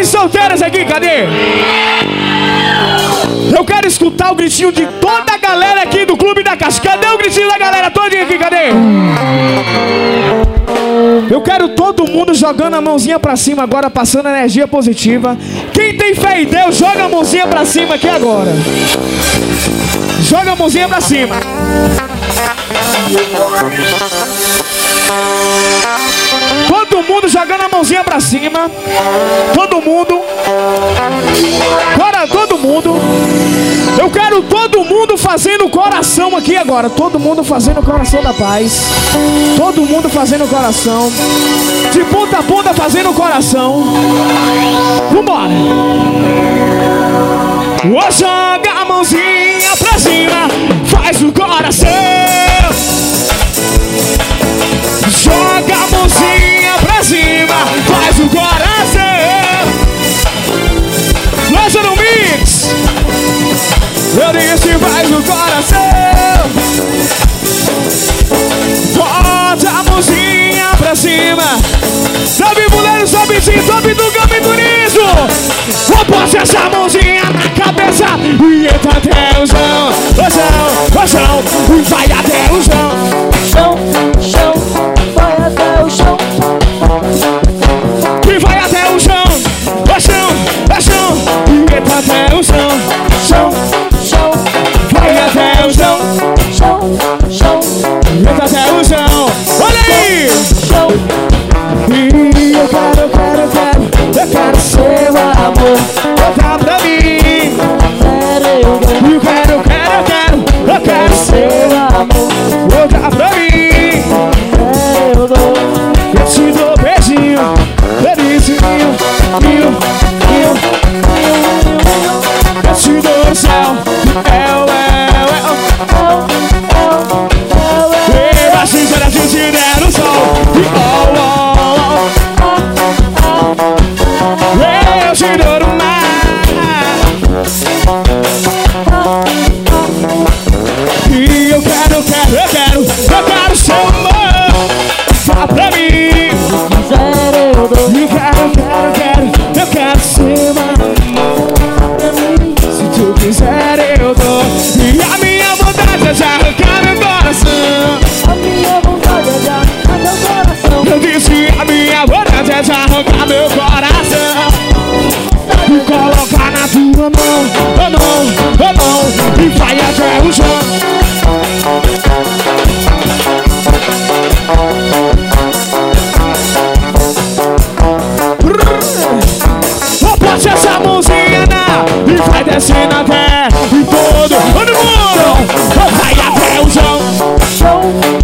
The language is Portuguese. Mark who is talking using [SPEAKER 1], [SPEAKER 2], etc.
[SPEAKER 1] As solteiras aqui, cadê? Eu quero escutar o gritinho de toda a galera aqui do Clube da Caixa. Cadê o gritinho da galera todinha aqui, cadê? Eu quero todo mundo jogando a mãozinha pra cima agora, passando energia positiva. Quem tem fé em Deus, joga a mãozinha pra cima aqui agora. Joga a mãozinha pra cima. Todo mundo jogando a mãozinha pra cima. Todo mundo. Agora todo mundo. Eu quero todo mundo fazendo coração aqui agora. Todo mundo fazendo o coração da paz. Todo mundo fazendo o coração. De ponta a ponta fazendo o coração. Vambora. Joga a mãozinha pra cima. Faz o coração. Joga a mãozinha pra cima. Faz o coração. Lança no mix. Eu disse faz o coração. Bota a mãozinha pra cima. Sobe mulher, sobe sim, sobe do Gambiturizo. Bota essa mãozinha na cabeça e entra até o chão. O chão, o chão, e vai até o chão.
[SPEAKER 2] Chão, chão, vai até o chão.
[SPEAKER 1] E vai até o chão. O chão, o chão, e entra até o chão.
[SPEAKER 2] Chão, chão,
[SPEAKER 1] Vai até o chão.
[SPEAKER 2] chão, chão,
[SPEAKER 1] Entra até o chão. Olha aí.
[SPEAKER 2] chão.
[SPEAKER 1] E eu quero seu amor. Voltar pra mim. Eu quero
[SPEAKER 2] Seu amor,
[SPEAKER 1] voltar pra mim.
[SPEAKER 2] eu dou.
[SPEAKER 1] Eu te dou beijinho, beicinho, eu te dou o céu. E baixinho será se te der no sol. Eu te dou no mar. E eu quero seu amor. Fala pra mim.
[SPEAKER 2] Quiser eu dou.
[SPEAKER 1] Eu quero seu amor. Se tu quiser eu dou. E a minha vontade é de arrancar meu coração.
[SPEAKER 2] A minha vontade é de arrancar meu coração.
[SPEAKER 1] Eu disse a minha vontade é de arrancar meu coração. E colocar na tua mão, e vai até o chão. Bote essa mãozinha e vai descendo até. E todo mundo vai até o chão.
[SPEAKER 2] Chão,